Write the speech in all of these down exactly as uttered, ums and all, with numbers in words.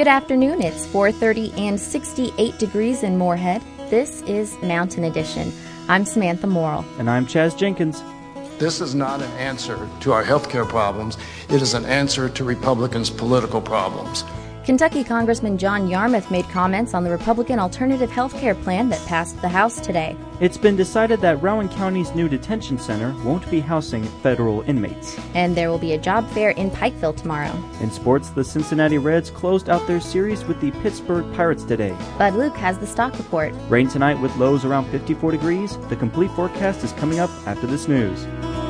Good afternoon. It's four thirty and sixty-eight degrees in Moorhead. This is Mountain Edition. I'm Samantha Morrill. And I'm Chaz Jenkins. This is not an answer to our health care problems. It is an answer to Republicans' political problems. Kentucky Congressman John Yarmuth made comments on the Republican alternative health care plan that passed the House today. It's been decided that Rowan County's new detention center won't be housing federal inmates. And there will be a job fair in Pikeville tomorrow. In sports, the Cincinnati Reds closed out their series with the Pittsburgh Pirates today. Bud Luke has the stock report. Rain tonight with lows around fifty-four degrees. The complete forecast is coming up after this news.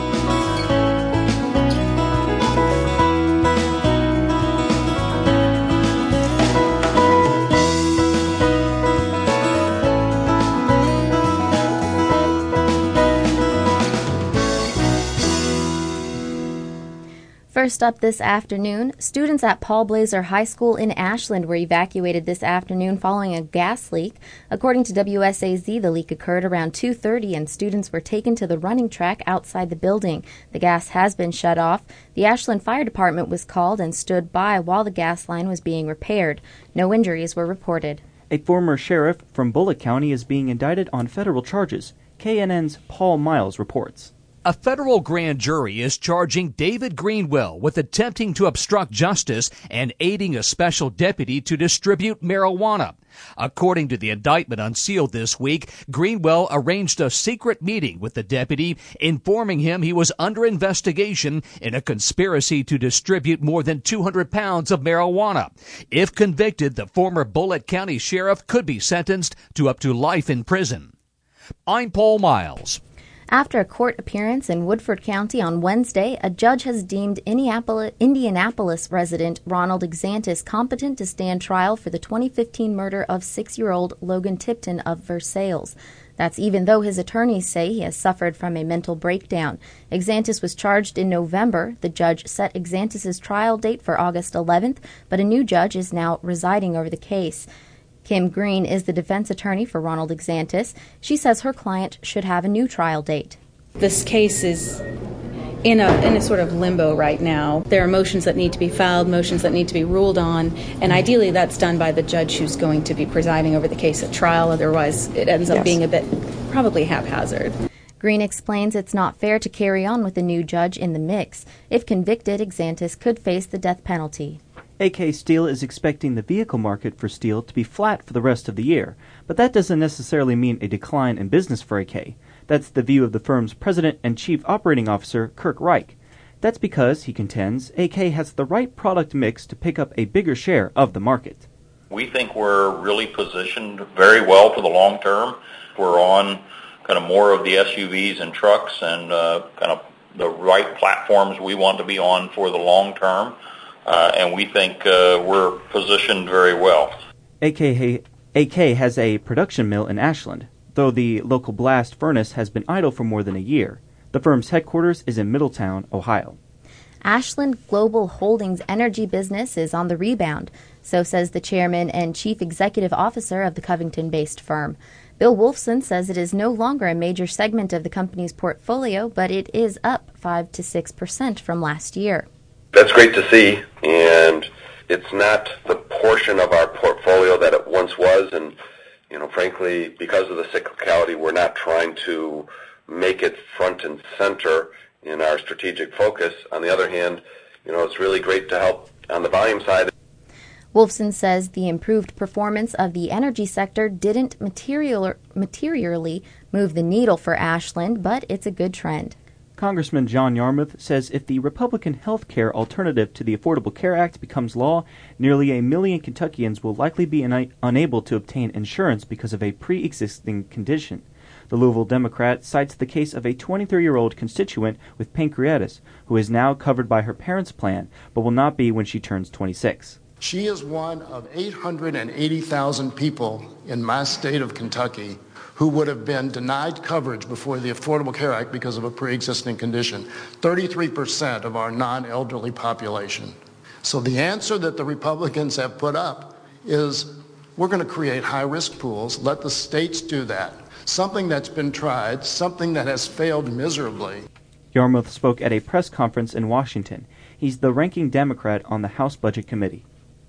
First up this afternoon, students at Paul Blazer High School in Ashland were evacuated this afternoon following a gas leak. According to W S A Z, the leak occurred around two thirty and students were taken to the running track outside the building. The gas has been shut off. The Ashland Fire Department was called and stood by while the gas line was being repaired. No injuries were reported. A former sheriff from Bullitt County is being indicted on federal charges. K N N's Paul Miles reports. A federal grand jury is charging David Greenwell with attempting to obstruct justice and aiding a special deputy to distribute marijuana. According to the indictment unsealed this week, Greenwell arranged a secret meeting with the deputy, informing him he was under investigation in a conspiracy to distribute more than two hundred pounds of marijuana. If convicted, the former Bullitt County sheriff could be sentenced to up to life in prison. I'm Paul Miles. After a court appearance in Woodford County on Wednesday, a judge has deemed Indianapolis resident Ronald Exantis competent to stand trial for the twenty fifteen murder of six-year-old Logan Tipton of Versailles. That's even though his attorneys say he has suffered from a mental breakdown. Exantis was charged in November. The judge set Exantis' trial date for August eleventh, but a new judge is now presiding over the case. Kim Green is the defense attorney for Ronald Exantis. She says her client should have a new trial date. This case is in a in a sort of limbo right now. There are motions that need to be filed, motions that need to be ruled on, and ideally that's done by the judge who's going to be presiding over the case at trial. Otherwise, it ends up yes. being a bit probably haphazard. Green explains it's not fair to carry on with a new judge in the mix. If convicted, Exantis could face the death penalty. A K Steel is expecting the vehicle market for steel to be flat for the rest of the year, but that doesn't necessarily mean a decline in business for A K. That's the view of the firm's president and chief operating officer, Kirk Reich. That's because, he contends, A K has the right product mix to pick up a bigger share of the market. We think we're really positioned very well for the long term. We're on kind of more of the S U Vs and trucks and uh, kind of the right platforms we want to be on for the long term. Uh, and we think uh, we're positioned very well. A K, A K has a production mill in Ashland, though the local blast furnace has been idle for more than a year. The firm's headquarters is in Middletown, Ohio. Ashland Global Holdings energy business is on the rebound, so says the chairman and chief executive officer of the Covington-based firm. Bill Wolfson says it is no longer a major segment of the company's portfolio, but it is up five to six percent from last year. That's great to see, and it's not the portion of our portfolio that it once was, and, you know, frankly, because of the cyclicality, we're not trying to make it front and center in our strategic focus. On the other hand, you know, it's really great to help on the volume side. Wolfson says the improved performance of the energy sector didn't material, materially move the needle for Ashland, but it's a good trend. Congressman John Yarmuth says if the Republican health care alternative to the Affordable Care Act becomes law, nearly a million Kentuckians will likely be una- unable to obtain insurance because of a pre-existing condition. The Louisville Democrat cites the case of a twenty-three-year-old constituent with pancreatitis who is now covered by her parents' plan but will not be when she turns twenty-six. She is one of eight hundred eighty thousand people in my state of Kentucky who would have been denied coverage before the Affordable Care Act because of a pre-existing condition. thirty-three percent of our non-elderly population. So the answer that the Republicans have put up is we're going to create high-risk pools, let the states do that. Something that's been tried, something that has failed miserably. Yarmuth spoke at a press conference in Washington. He's the ranking Democrat on the House Budget Committee.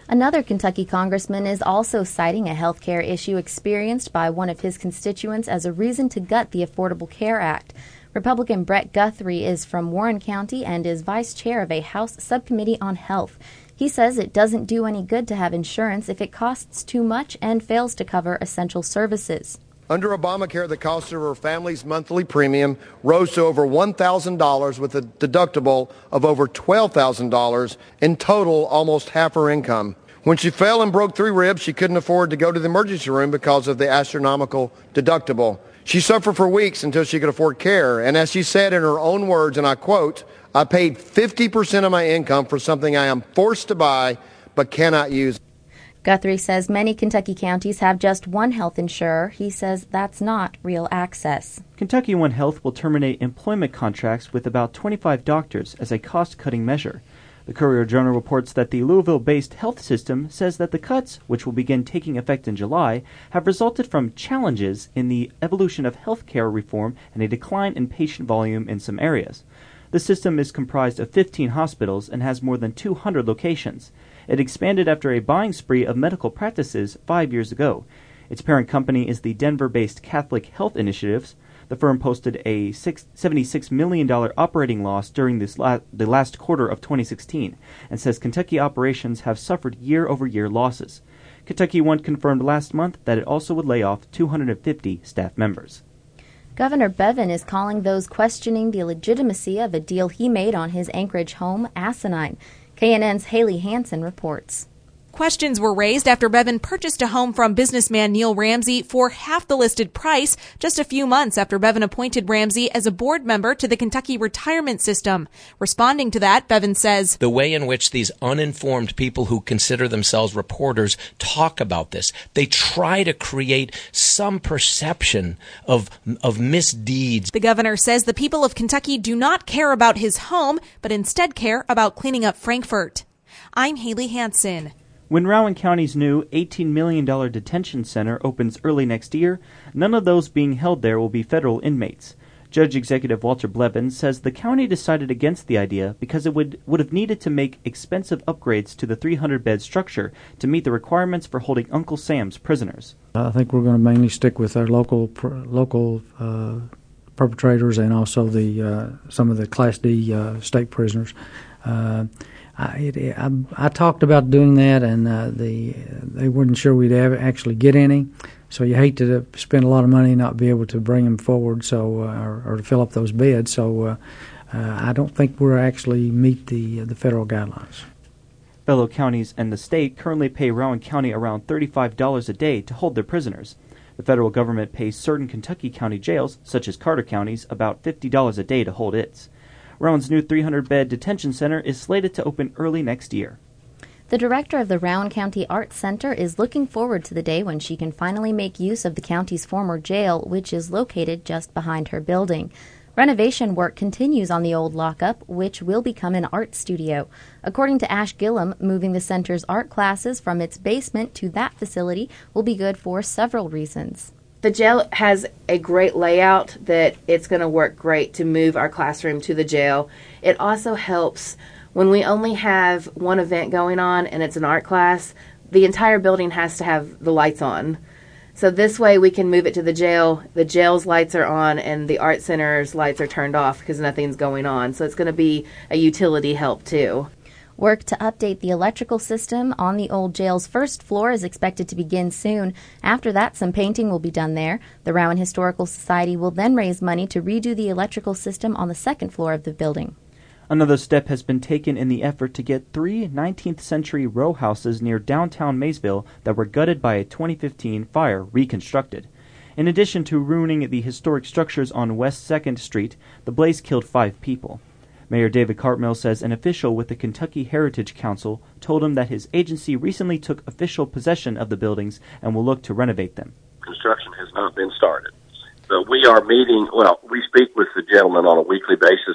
Another Kentucky congressman is also citing a health care issue experienced by one of his constituents as a reason to gut the Affordable Care Act. Republican Brett Guthrie is from Warren County and is vice chair of a House subcommittee on health. He says it doesn't do any good to have insurance if it costs too much and fails to cover essential services. Under Obamacare, the cost of her family's monthly premium rose to over one thousand dollars with a deductible of over twelve thousand dollars, in total almost half her income. When she fell and broke three ribs, she couldn't afford to go to the emergency room because of the astronomical deductible. She suffered for weeks until she could afford care, and as she said in her own words, and I quote, "I paid fifty percent of my income for something I am forced to buy but cannot use." Guthrie says many Kentucky counties have just one health insurer. He says that's not real access. Kentucky One Health will terminate employment contracts with about twenty-five doctors as a cost-cutting measure. The Courier-Journal reports that the Louisville-based health system says that the cuts, which will begin taking effect in July, have resulted from challenges in the evolution of health care reform and a decline in patient volume in some areas. The system is comprised of fifteen hospitals and has more than two hundred locations. It expanded after a buying spree of medical practices five years ago. Its parent company is the Denver-based Catholic Health Initiatives. The firm posted a seventy-six million dollars operating loss during this la- the last quarter of twenty sixteen and says Kentucky operations have suffered year-over-year losses. Kentucky One confirmed last month that it also would lay off two hundred fifty staff members. Governor Bevin is calling those questioning the legitimacy of a deal he made on his Anchorage home asinine. K N N's Haley Hansen reports. Questions were raised after Bevin purchased a home from businessman Neil Ramsey for half the listed price just a few months after Bevin appointed Ramsey as a board member to the Kentucky retirement system. Responding to that, Bevin says, "The way in which these uninformed people who consider themselves reporters talk about this, they try to create some perception of, of misdeeds." The governor says the people of Kentucky do not care about his home, but instead care about cleaning up Frankfort. I'm Haley Hansen. When Rowan County's new eighteen million dollars detention center opens early next year, none of those being held there will be federal inmates. Judge Executive Walter Blevins says the county decided against the idea because it would, would have needed to make expensive upgrades to the three hundred bed structure to meet the requirements for holding Uncle Sam's prisoners. I think we're going to mainly stick with our local local uh, perpetrators and also the uh, some of the Class D uh, state prisoners. Uh, I, it, I, I talked about doing that, and uh, the they weren't sure we'd ever actually get any. So you hate to spend a lot of money and not be able to bring them forward, so uh, or, or to fill up those beds. So uh, uh, I don't think we're actually meet the uh, the federal guidelines. Fellow counties and the state currently pay Rowan County around thirty-five dollars a day to hold their prisoners. The federal government pays certain Kentucky county jails, such as Carter County's, about fifty dollars a day to hold its. Rowan's new three hundred bed detention center is slated to open early next year. The director of the Rowan County Arts Center is looking forward to the day when she can finally make use of the county's former jail, which is located just behind her building. Renovation work continues on the old lockup, which will become an art studio. According to Ash Gillum, moving the center's art classes from its basement to that facility will be good for several reasons. The jail has a great layout that it's going to work great to move our classroom to the jail. It also helps when we only have one event going on and it's an art class, the entire building has to have the lights on. So this way we can move it to the jail. The jail's lights are on and the art center's lights are turned off because nothing's going on. So it's going to be a utility help too. Work to update the electrical system on the old jail's first floor is expected to begin soon. After that, some painting will be done there. The Rowan Historical Society will then raise money to redo the electrical system on the second floor of the building. Another step has been taken in the effort to get three nineteenth century row houses near downtown Maysville that were gutted by a twenty fifteen fire reconstructed. In addition to ruining the historic structures on West second Street, the blaze killed five people. Mayor David Cartmill says an official with the Kentucky Heritage Council told him that his agency recently took official possession of the buildings and will look to renovate them. Construction has not been started. So we are meeting, well, we speak with the gentleman on a weekly basis,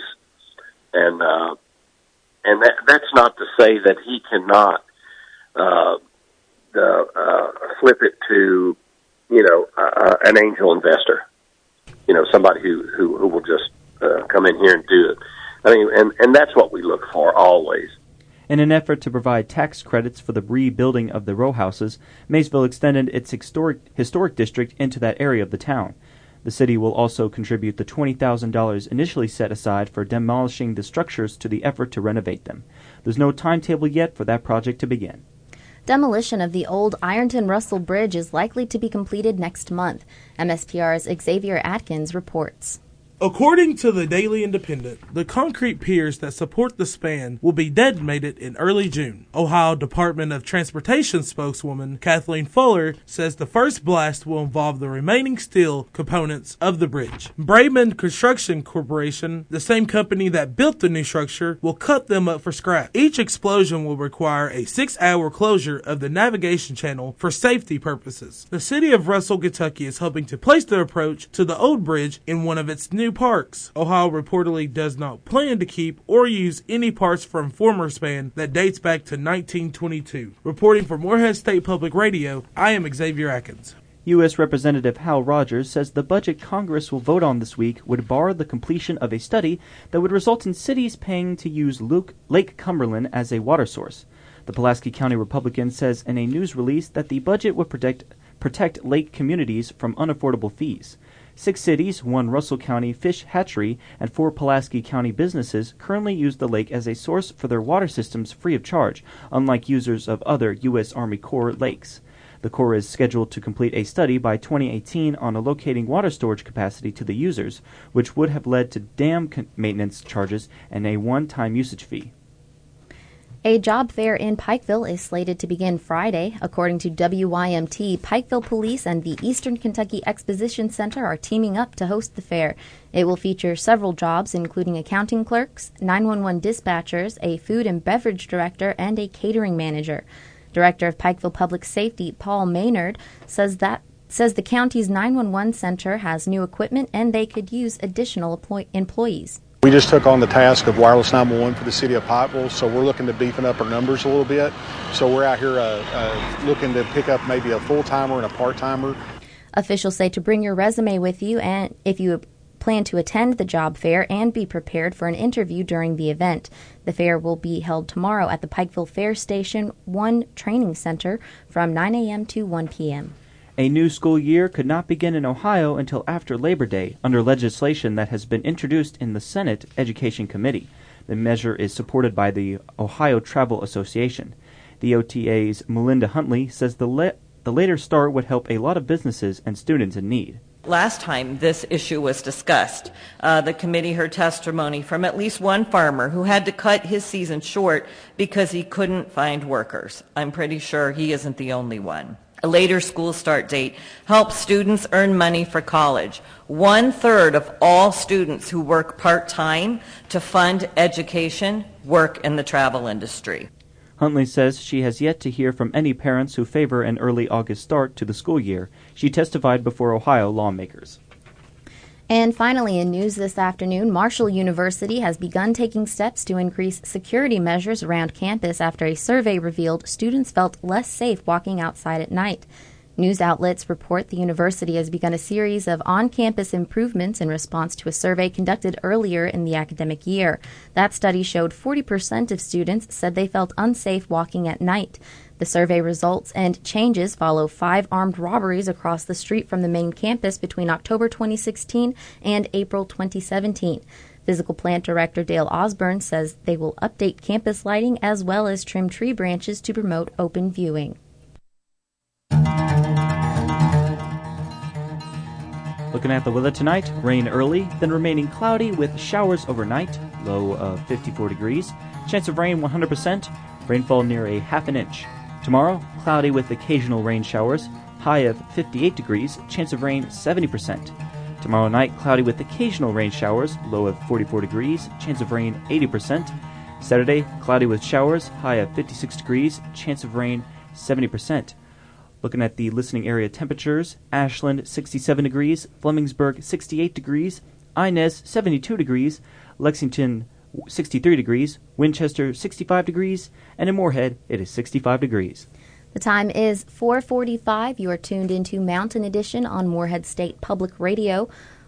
and uh, and that, that's not to say that he cannot uh, the, uh, flip it to, you know, uh, an angel investor, you know, somebody who, who, who will just uh, come in here and do it. I mean, and, and that's what we look for always. In an effort to provide tax credits for the rebuilding of the row houses, Maysville extended its historic, historic district into that area of the town. The city will also contribute the twenty thousand dollars initially set aside for demolishing the structures to the effort to renovate them. There's no timetable yet for that project to begin. Demolition of the old Ironton-Russell Bridge is likely to be completed next month. M S P R's Xavier Atkins reports. According to the Daily Independent, the concrete piers that support the span will be detonated in early June. Ohio Department of Transportation spokeswoman Kathleen Fuller says the first blast will involve the remaining steel components of the bridge. Brayman Construction Corporation, the same company that built the new structure, will cut them up for scrap. Each explosion will require a six-hour closure of the navigation channel for safety purposes. The city of Russell, Kentucky is hoping to place their approach to the old bridge in one of its new parks. Ohio reportedly does not plan to keep or use any parts from former span that dates back to nineteen twenty-two. Reporting for Morehead State Public Radio, I am Xavier Atkins. U S Representative Hal Rogers says the budget Congress will vote on this week would bar the completion of a study that would result in cities paying to use Luke, Lake Cumberland as a water source. The Pulaski County Republican says in a news release that the budget would protect, protect lake communities from unaffordable fees. Six cities, one Russell County fish hatchery, and four Pulaski County businesses currently use the lake as a source for their water systems free of charge, unlike users of other U S Army Corps lakes. The Corps is scheduled to complete a study by twenty eighteen on allocating water storage capacity to the users, which would have led to dam maintenance charges and a one-time usage fee. A job fair in Pikeville is slated to begin Friday. According to W Y M T, Pikeville Police and the Eastern Kentucky Exposition Center are teaming up to host the fair. It will feature several jobs, including accounting clerks, nine one one dispatchers, a food and beverage director, and a catering manager. Director of Pikeville Public Safety, Paul Maynard, says that says the county's nine one one center has new equipment and they could use additional employees. We just took on the task of wireless nine one one for the city of Pikeville, so we're looking to beefing up our numbers a little bit. So we're out here uh, uh, looking to pick up maybe a full-timer and a part-timer. Officials say to bring your resume with you and if you plan to attend the job fair and be prepared for an interview during the event. The fair will be held tomorrow at the Pikeville Fair Station one Training Center from nine a.m. to one p.m. A new school year could not begin in Ohio until after Labor Day, under legislation that has been introduced in the Senate Education Committee. The measure is supported by the Ohio Travel Association. The O T A's Melinda Huntley says the, le- the later start would help a lot of businesses and students in need. Last time this issue was discussed, uh, the committee heard testimony from at least one farmer who had to cut his season short because he couldn't find workers. I'm pretty sure he isn't the only one. A later school start date helps students earn money for college. One third of all students who work part-time to fund education work in the travel industry. Huntley says she has yet to hear from any parents who favor an early August start to the school year. She testified before Ohio lawmakers. And finally, in news this afternoon, Marshall University has begun taking steps to increase security measures around campus after a survey revealed students felt less safe walking outside at night. News outlets report the university has begun a series of on-campus improvements in response to a survey conducted earlier in the academic year. That study showed forty percent of students said they felt unsafe walking at night. The survey results and changes follow five armed robberies across the street from the main campus between October twenty sixteen and April twenty seventeen. Physical Plant Director Dale Osborne says they will update campus lighting as well as trim tree branches to promote open viewing. Looking at the weather tonight, rain early, then remaining cloudy with showers overnight, low of fifty-four degrees. Chance of rain one hundred percent, rainfall near a half an inch. Tomorrow, cloudy with occasional rain showers, high of fifty-eight degrees, chance of rain seventy percent. Tomorrow night, cloudy with occasional rain showers, low of forty-four degrees, chance of rain eighty percent. Saturday, cloudy with showers, high of fifty-six degrees, chance of rain seventy percent. Looking at the listening area temperatures, Ashland sixty-seven degrees, Flemingsburg sixty-eight degrees, Inez seventy-two degrees, Lexington sixty-three degrees, Winchester sixty-five degrees, and in Moorhead it is sixty-five degrees. The time is four forty-five. You are tuned into Mountain Edition on Moorhead State Public Radio.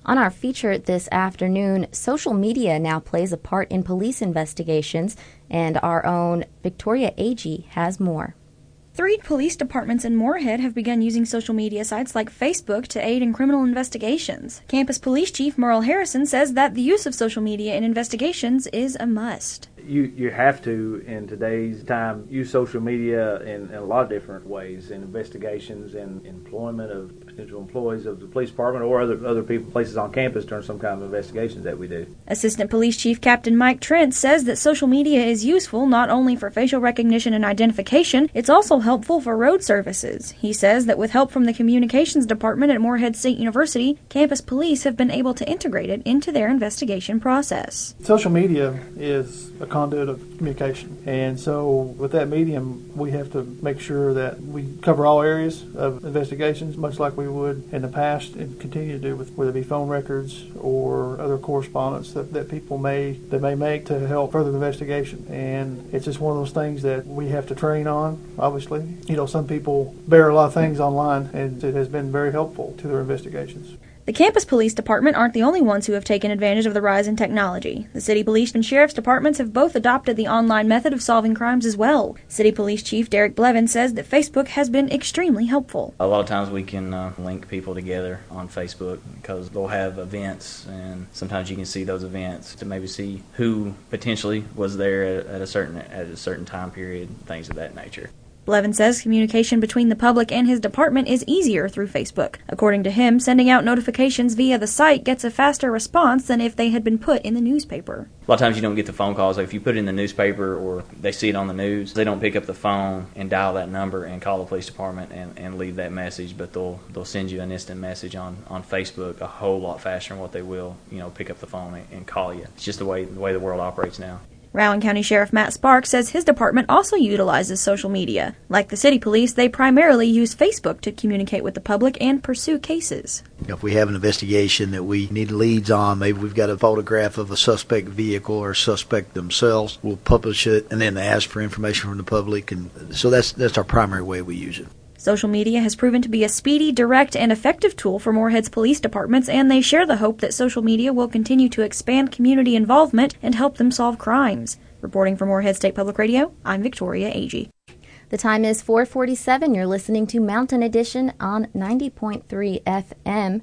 On our feature this afternoon, social media now plays a part in police investigations, and our own Victoria Agee has more. Three police departments in Moorhead have begun using social media sites like Facebook to aid in criminal investigations. Campus Police Chief Merle Harrison says that the use of social media in investigations is a must. You you have to, in today's time, use social media in, in a lot of different ways, in investigations and employment of potential employees of the police department or other other people, places on campus during some kind of investigations that we do. Assistant Police Chief Captain Mike Trent says that social media is useful not only for facial recognition and identification, it's also helpful for road services. He says that with help from the Communications Department at Moorhead State University, campus police have been able to integrate it into their investigation process. Social media is a conduit of communication, and so with that medium we have to make sure that we cover all areas of investigations much like we would in the past and continue to do with whether it be phone records or other correspondence that, that people may that may make to help further the investigation. And it's just one of those things that we have to train on. Obviously, you know, some people bear a lot of things online, and it has been very helpful to their investigations. The campus police department aren't the only ones who have taken advantage of the rise in technology. The city police and sheriff's departments have both adopted the online method of solving crimes as well. City Police Chief Derek Blevin says that Facebook has been extremely helpful. A lot of times we can uh, link people together on Facebook because they'll have events, and sometimes you can see those events to maybe see who potentially was there at, at a certain at a certain time period, things of that nature. Blevin says communication between the public and his department is easier through Facebook. According to him, sending out notifications via the site gets a faster response than if they had been put in the newspaper. A lot of times you don't get the phone calls. Like if you put it in the newspaper or they see it on the news, they don't pick up the phone and dial that number and call the police department and, and leave that message, but they'll they'll send you an instant message on, on Facebook a whole lot faster than what they will, you know, pick up the phone and, and call you. It's just the way the way the world operates now. Rowan County Sheriff Matt Sparks says his department also utilizes social media. Like the city police, they primarily use Facebook to communicate with the public and pursue cases. If we have an investigation that we need leads on, maybe we've got a photograph of a suspect vehicle or suspect themselves, we'll publish it and then ask for information from the public. And so that's that's our primary way we use it. Social media has proven to be a speedy, direct, and effective tool for Moorhead's police departments, and they share the hope that social media will continue to expand community involvement and help them solve crimes. Reporting for Moorhead State Public Radio, I'm Victoria Agee. The time is four forty-seven. You're listening to Mountain Edition on ninety point three F M.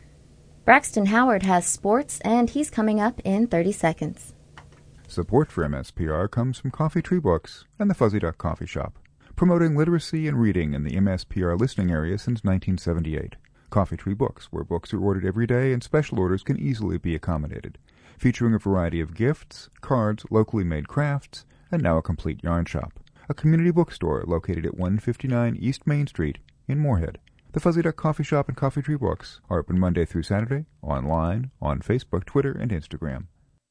Braxton Howard has sports, and he's coming up in thirty seconds. Support for M S P R comes from Coffee Tree Books and the Fuzzy Duck Coffee Shop, promoting literacy and reading in the M S P R listening area since nineteen seventy-eight. Coffee Tree Books, where books are ordered every day and special orders can easily be accommodated. Featuring a variety of gifts, cards, locally made crafts, and now a complete yarn shop. A community bookstore located at one fifty-nine East Main Street in Moorhead. The Fuzzy Duck Coffee Shop and Coffee Tree Books are open Monday through Saturday, online, on Facebook, Twitter, and Instagram.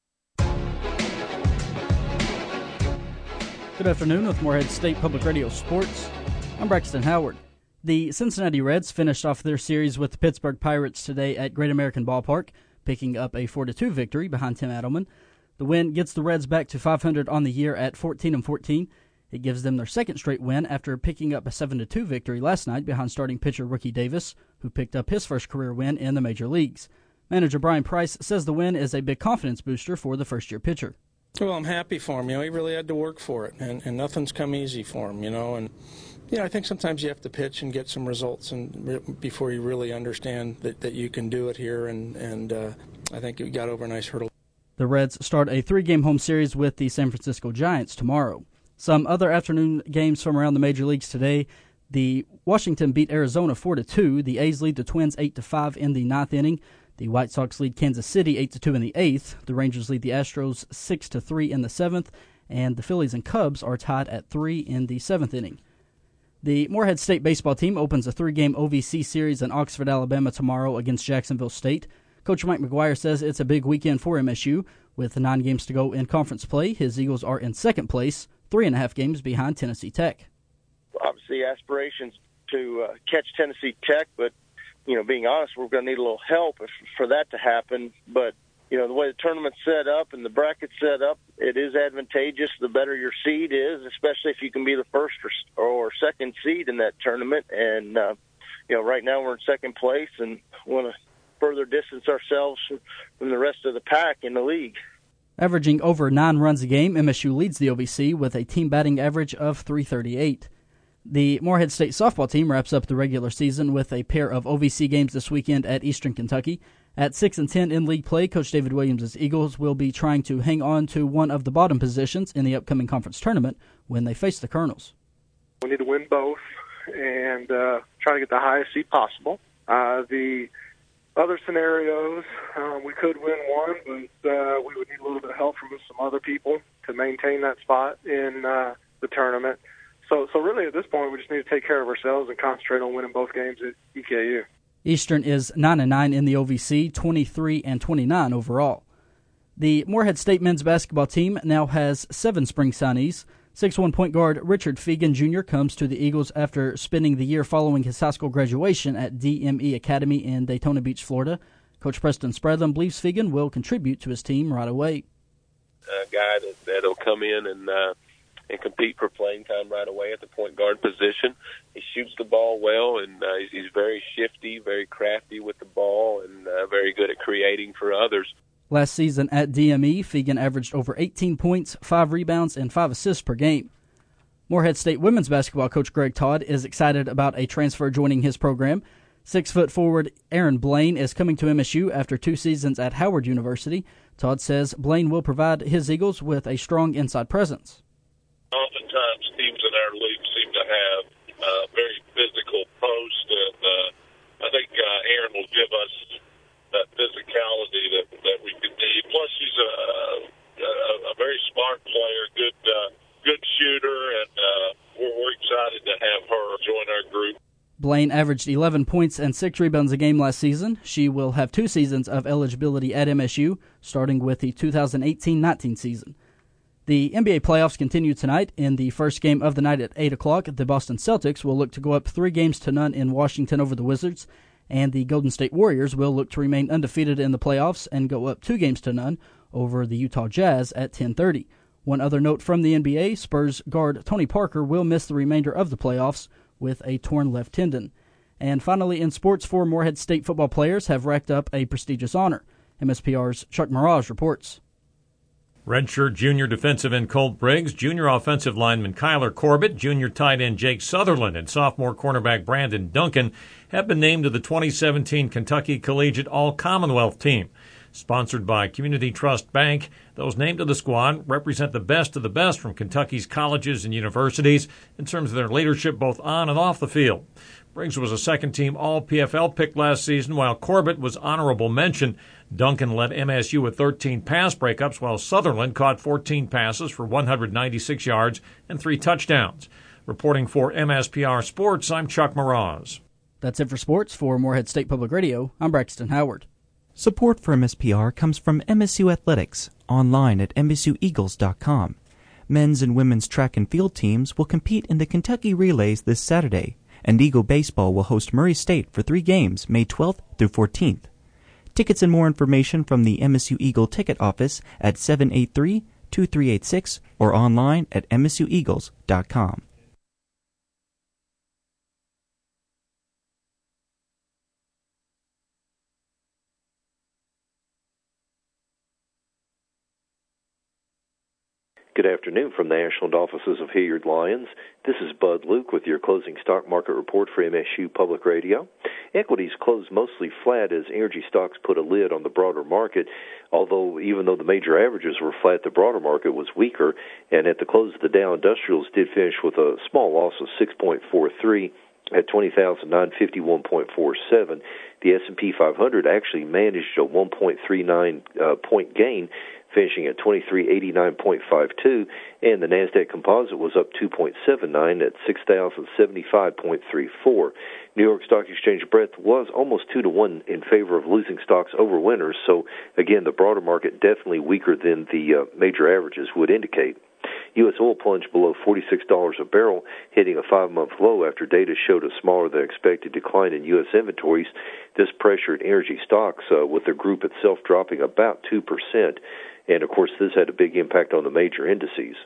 Good afternoon with Moorhead State Public Radio Sports. I'm Braxton Howard. The Cincinnati Reds finished off their series with the Pittsburgh Pirates today at Great American Ballpark, picking up a four to two victory behind Tim Adelman. The win gets the Reds back to five hundred on the year at fourteen and fourteen. It gives them their second straight win after picking up a seven to two victory last night behind starting pitcher Ricky Davis, who picked up his first career win in the major leagues. Manager Brian Price says the win is a big confidence booster for the first-year pitcher. Well, I'm happy for him. You know, he really had to work for it, and, and nothing's come easy for him, you know. And, you know, I think sometimes you have to pitch and get some results and re- before you really understand that, that you can do it here, and, and uh, I think he got over a nice hurdle. The Reds start a three-game home series with the San Francisco Giants tomorrow. Some other afternoon games from around the major leagues today. The Washington beat Arizona four to two. The A's lead the Twins eight to five in the ninth inning. The White Sox lead Kansas City eight to two in the eighth. The Rangers lead the Astros six to three in the seventh. And the Phillies and Cubs are tied at three in the seventh inning. The Moorhead State baseball team opens a three-game O V C series in Oxford, Alabama tomorrow against Jacksonville State. Coach Mike McGuire says it's a big weekend for M S U. With nine games to go in conference play, his Eagles are in second place, three and a half games behind Tennessee Tech. Obviously, aspirations to uh, catch Tennessee Tech, but, you know, being honest, we're going to need a little help if, for that to happen. But, you know, the way the tournament's set up and the bracket's set up, it is advantageous the better your seed is, especially if you can be the first or, or second seed in that tournament. And, uh, you know, right now we're in second place and want to further distance ourselves from the rest of the pack in the league. Averaging over nine runs a game, M S U leads the O V C with a team batting average of three thirty-eight. The Morehead State softball team wraps up the regular season with a pair of O V C games this weekend at Eastern Kentucky. At six and ten in league play, Coach David Williams' Eagles will be trying to hang on to one of the bottom positions in the upcoming conference tournament when they face the Colonels. We need to win both and uh, try to get the highest seed possible. Uh, the other scenarios, uh, we could win one, but uh, we would need a little bit of help from some other people to maintain that spot in uh, the tournament. So, so really at this point, we just need to take care of ourselves and concentrate on winning both games at E K U. Eastern is nine and nine in the O V C, twenty-three and twenty-nine overall. The Morehead State men's basketball team now has seven spring signees. six one point guard Richard Fegan Junior comes to the Eagles after spending the year following his high school graduation at D M E Academy in Daytona Beach, Florida. Coach Preston Spradlin believes Fegan will contribute to his team right away. A guy that, that'll come in and uh, and compete for playing time right away at the point guard position. He shoots the ball well, and uh, he's, he's very shifty, very crafty with the ball, and uh, very good at creating for others. Last season at D M E, Fegan averaged over eighteen points, five rebounds, and five assists per game. Morehead State women's basketball coach Greg Todd is excited about a transfer joining his program. Six-foot forward Aaron Blaine is coming to M S U after two seasons at Howard University. Todd says Blaine will provide his Eagles with a strong inside presence. Oftentimes, teams in our league seem to have uh, very physical post, and uh, I think uh, Aaron will give us that physicality that that we could need. Plus, she's a a, a very smart player, good uh, good shooter, and uh, we're, we're excited to have her join our group. Blaine averaged eleven points and six rebounds a game last season. She will have two seasons of eligibility at M S U, starting with the two thousand eighteen nineteen season. The N B A playoffs continue tonight. In the first game of the night at eight o'clock, the Boston Celtics will look to go up three games to none in Washington over the Wizards, and the Golden State Warriors will look to remain undefeated in the playoffs and go up two games to none over the Utah Jazz at ten thirty. One other note from the N B A, Spurs guard Tony Parker will miss the remainder of the playoffs with a torn left tendon. And finally, in sports, four Morehead State football players have racked up a prestigious honor. M S P R's Chuck Mirage reports. Redshirt junior defensive end Colt Briggs, junior offensive lineman Kyler Corbett, junior tight end Jake Sutherland, and sophomore cornerback Brandon Duncan have been named to the twenty seventeen Kentucky Collegiate All-Commonwealth team. Sponsored by Community Trust Bank, those named to the squad represent the best of the best from Kentucky's colleges and universities in terms of their leadership both on and off the field. Briggs was a second-team All-P F L pick last season, while Corbett was honorable mention. Duncan led M S U with thirteen pass breakups, while Sutherland caught fourteen passes for one hundred ninety-six yards and three touchdowns. Reporting for M S P R Sports, I'm Chuck Meraz. That's it for sports. For Morehead State Public Radio, I'm Braxton Howard. Support for M S P R comes from M S U Athletics, online at M S U Eagles dot com. Men's and women's track and field teams will compete in the Kentucky Relays this Saturday, and Eagle Baseball will host Murray State for three games, May twelfth through fourteenth. Tickets and more information from the M S U Eagle ticket office at seven eight three, two three eight six or online at M S U Eagles dot com. Good afternoon from the Ashland offices of Hilliard Lyons. This is Bud Luke with your closing stock market report for M S U Public Radio. Equities closed mostly flat as energy stocks put a lid on the broader market, although even though the major averages were flat, the broader market was weaker, and at the close of the Dow Industrials did finish with a small loss of six point four three at twenty thousand nine hundred fifty-one point four seven. The S and P five hundred actually managed a one point three nine uh, point gain, finishing at twenty-three eighty-nine point five two, and the NASDAQ Composite was up two point seven nine at six thousand seventy-five point three four. New York Stock Exchange breadth was almost two to one in favor of losing stocks over winners, so again, the broader market definitely weaker than the uh, major averages would indicate. U S oil plunged below forty-six dollars a barrel, hitting a five-month low after data showed a smaller than expected decline in U S inventories. This pressured energy stocks, uh, with the group itself dropping about two percent. And, of course, this had a big impact on the major indices.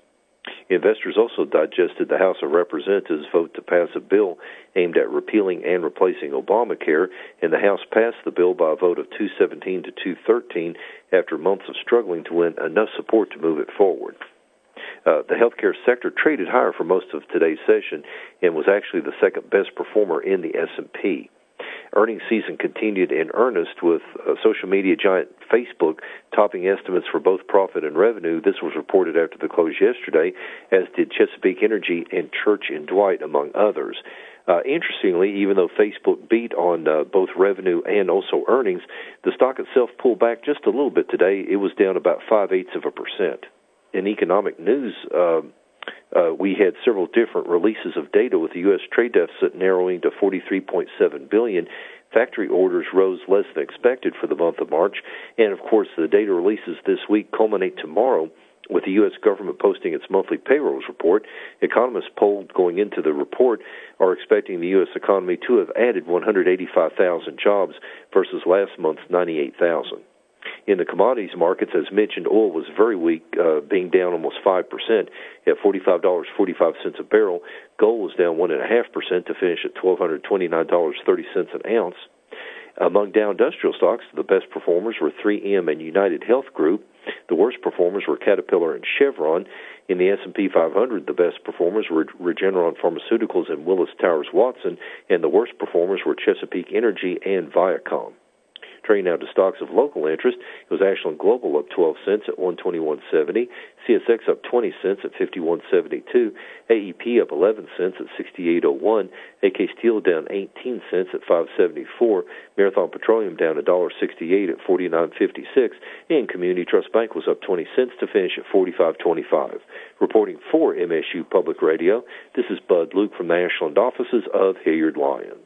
Investors also digested the House of Representatives' vote to pass a bill aimed at repealing and replacing Obamacare, and the House passed the bill by a vote of two seventeen to two thirteen after months of struggling to win enough support to move it forward. Uh, the healthcare sector traded higher for most of today's session and was actually the second best performer in the S and P. Earnings season continued in earnest with uh, social media giant Facebook topping estimates for both profit and revenue. This was reported after the close yesterday, as did Chesapeake Energy and Church and Dwight, among others. Uh, interestingly, even though Facebook beat on uh, both revenue and also earnings, the stock itself pulled back just a little bit today. It was down about five-eighths of a percent. In economic news, uh, uh, we had several different releases of data, with the U S trade deficit narrowing to forty-three point seven billion dollars. Factory orders rose less than expected for the month of March. And, of course, the data releases this week culminate tomorrow with the U S government posting its monthly payrolls report. Economists polled going into the report are expecting the U S economy to have added one hundred eighty-five thousand jobs versus last month's ninety-eight thousand. In the commodities markets, as mentioned, oil was very weak, uh, being down almost five percent at forty-five dollars and forty-five cents a barrel. Gold was down one point five percent to finish at one thousand two hundred twenty-nine dollars and thirty cents an ounce. Among Dow Industrial stocks, the best performers were three M and United Health Group. The worst performers were Caterpillar and Chevron. In the S and P five hundred, the best performers were Regeneron Pharmaceuticals and Willis Towers Watson, and the worst performers were Chesapeake Energy and Viacom. Turning now to stocks of local interest, it was Ashland Global up twelve cents at one twenty-one seventy, C S X up twenty cents at fifty-one seventy-two, A E P up eleven cents at sixty-eight oh one, A K Steel down eighteen cents at five seventy-four, Marathon Petroleum down one dollar sixty-eight at forty-nine fifty-six, and Community Trust Bank was up twenty cents to finish at forty-five twenty-five. Reporting for M S U Public Radio, this is Bud Luke from the Ashland offices of Hilliard Lyons.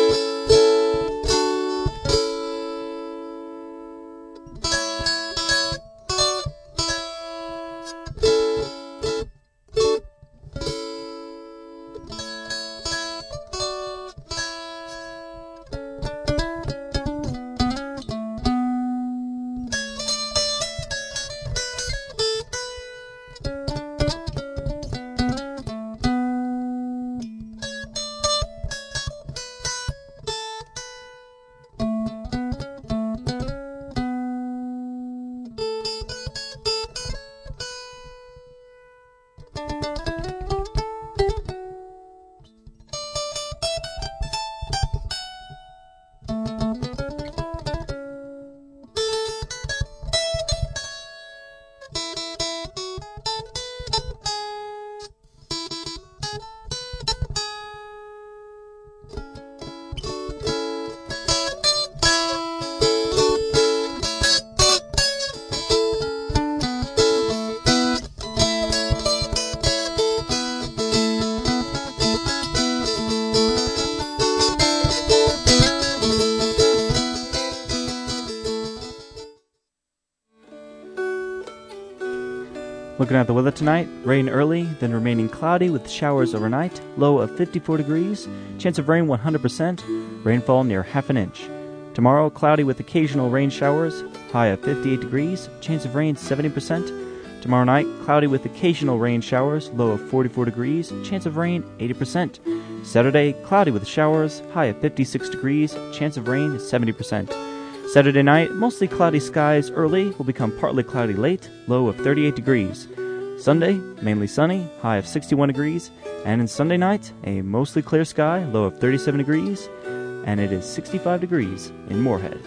Looking at the weather tonight, rain early, then remaining cloudy with showers overnight, low of fifty-four degrees, chance of rain one hundred percent, rainfall near half an inch. Tomorrow, cloudy with occasional rain showers, high of fifty-eight degrees, chance of rain seventy percent. Tomorrow night, cloudy with occasional rain showers, low of forty-four degrees, chance of rain eighty percent. Saturday, cloudy with showers, high of fifty-six degrees, chance of rain seventy percent. Saturday night, mostly cloudy skies early, will become partly cloudy late, low of thirty-eight degrees. Sunday, mainly sunny, high of sixty-one degrees. And in Sunday night, a mostly clear sky, low of thirty-seven degrees. And it is sixty-five degrees in Moorhead.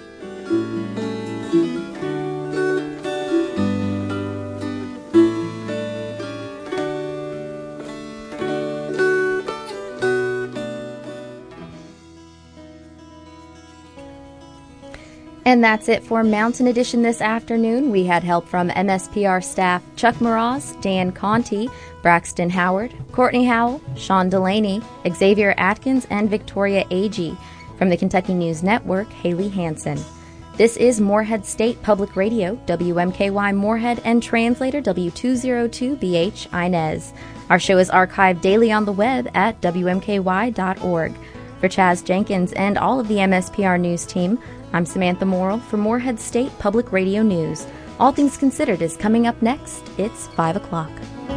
And that's it for Mountain Edition this afternoon. We had help from M S P R staff Chuck Moroz, Dan Conti, Braxton Howard, Courtney Howell, Sean Delaney, Xavier Atkins, and Victoria Agee. From the Kentucky News Network, Haley Hansen. This is Moorhead State Public Radio, W M K Y Moorhead, and translator W two oh two B H Inez. Our show is archived daily on the web at W M K Y dot org. For Chaz Jenkins and all of the M S P R News team, I'm Samantha Morrill for Moorhead State Public Radio News. All Things Considered is coming up next. It's five o'clock.